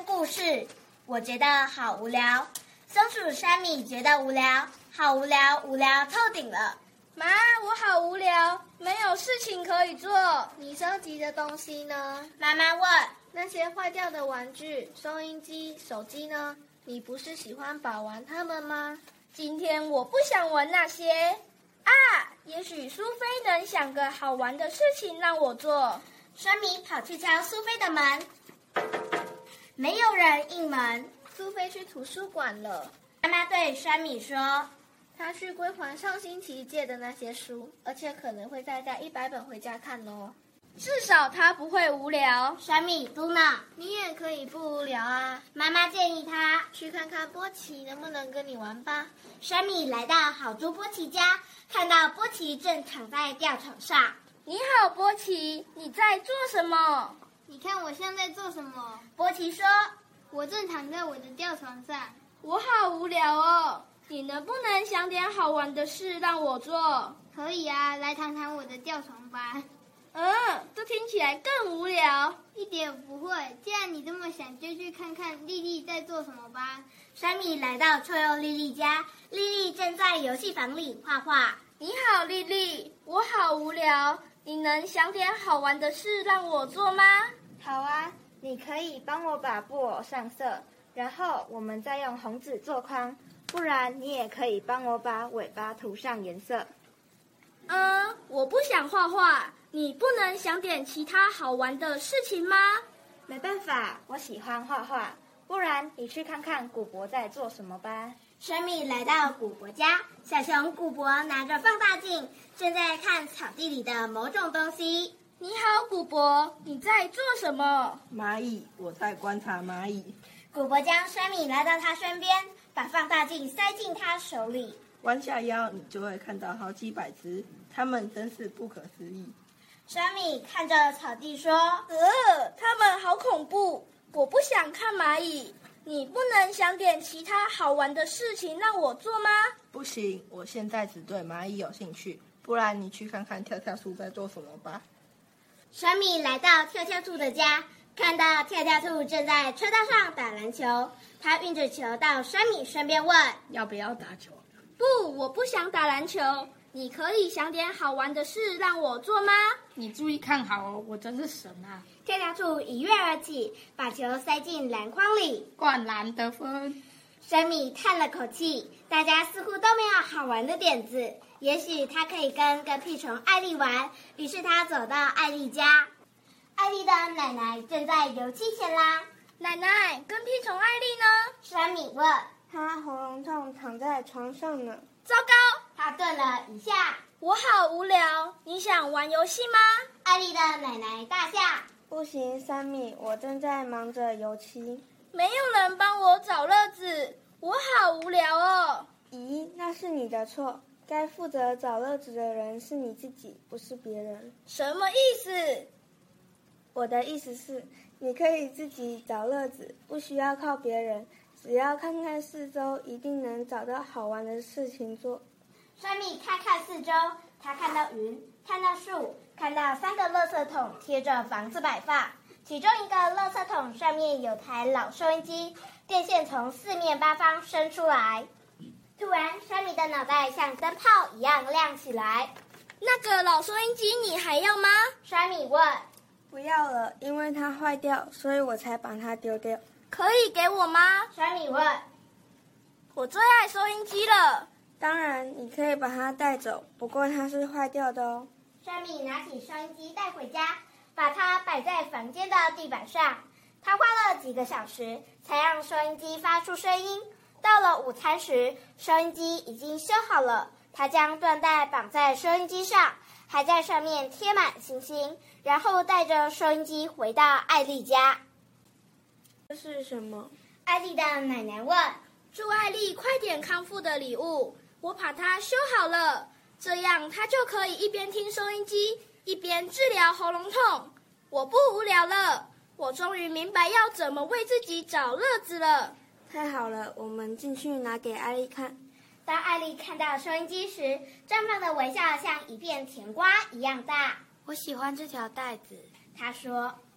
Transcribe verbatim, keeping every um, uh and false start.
听故事，我觉得好无聊。松鼠山米觉得无聊，好无聊，无聊透顶了。 妈，我好无聊，没有事情可以做。你收集的东西呢？ 妈妈问。 那些坏掉的玩具、收音机、手机呢？你不是喜欢把玩它们吗？今天我不想玩那些。啊，也许苏菲能想个好玩的事情让我做。 山米跑去敲苏菲的门，没有人应门。 苏菲去图书馆了。 妈妈对山米说， 她去归还上星期借的那些书，而且可能会再带一百本回家看哦。至少她不会无聊。 山米嘟囔， 你也可以不无聊啊。 妈妈建议他去看看波奇能不能跟你玩吧。 山米来到好猪波奇家，看到波奇正躺在吊床上。 你好，波奇，你在做什么？ 你看我现在做什么？ 波奇说， 我正躺在我的吊床上。 我好无聊哦，你能不能想点好玩的事让我做？ 可以啊，来谈谈我的吊床吧。 嗯，这听起来更无聊。 一点也不会，既然你这么想，就去看看丽丽在做什么吧。 山米来到臭鼬丽丽家，丽丽正在游戏房里画画。 你好，丽丽，我好无聊，你能想点好玩的事让我做吗？ 好啊，你可以帮我把布偶上色，然后我们再用红纸做框，不然你也可以帮我把尾巴涂上颜色。 嗯，我不想画画，你不能想点其他好玩的事情吗？ 没办法，我喜欢画画，不然你去看看古博在做什么吧。 山米来到古博家，小熊古博拿着放大镜，正在看草地里的某种东西。 你好，古博，你在做什么？ 蚂蚁，我在观察蚂蚁。 古博将山米拉到他身边，把放大镜塞进他手里。 弯下腰，你就会看到好几百只，它们真是不可思议。 山米看着草地说：“ 呃，它们好恐怖，我不想看蚂蚁。你不能想点其他好玩的事情让我做吗？” 不行，我现在只对蚂蚁有兴趣，不然你去看看跳跳鼠在做什么吧。 山米来到跳跳兔的家，看到跳跳兔正在车道上打篮球，他运着球到山米身边问：“ 要不要打球？” 不，我不想打篮球。你可以想点好玩的事让我做吗？ 你注意看好哦，我真是神啊！ 跳跳兔一跃而起，把球塞进篮筐里， 灌篮得分。 山米叹了口气，大家似乎都没有好玩的点子，也许他可以跟跟屁虫艾丽玩。于是他走到艾丽家，艾丽的奶奶正在油漆前啦。 奶奶，跟屁虫艾丽呢？ 山米问。 他喉咙痛，躺在床上呢。 糟糕！ 他顿了一下， 我好无聊，你想玩游戏吗？ 艾丽的奶奶大笑。 不行，山米，我正在忙着油漆。 没有人帮我找乐子，我好无聊哦。 咦，那是你的错，该负责找乐子的人是你自己，不是别人。 什么意思？ 我的意思是，你可以自己找乐子，不需要靠别人。只要看看四周，一定能找到好玩的事情做。 山米看看四周，他看到云，看到树，看到三个垃圾桶贴着房子摆放，其中一个垃圾桶上面有台老收音机，电线从四面八方伸出来。突然，山米的脑袋像灯泡一样亮起来。 那个老收音机你还要吗？ 山米问。 不要了，因为它坏掉，所以我才把它丢掉。 可以给我吗？ 山米问。 我最爱收音机了。 当然，你可以把它带走，不过它是坏掉的哦。 山米拿起收音机带回家，把它摆在房间的地板上。他花了几个小时才让收音机发出声音。到了午餐时，收音机已经修好了。他将缎带绑在收音机上，还在上面贴满星星，然后带着收音机回到艾丽家。 这是什么？ 艾丽的奶奶问。 祝艾丽快点康复的礼物，我把它修好了，这样她就可以一边听收音机，一边治疗喉咙痛。我不无聊了，我终于明白要怎么为自己找乐子了。 太好了，我们进去拿给艾丽看。 当艾丽看到收音机时，绽放的微笑像一片甜瓜一样大。 我喜欢这条带子， 她说。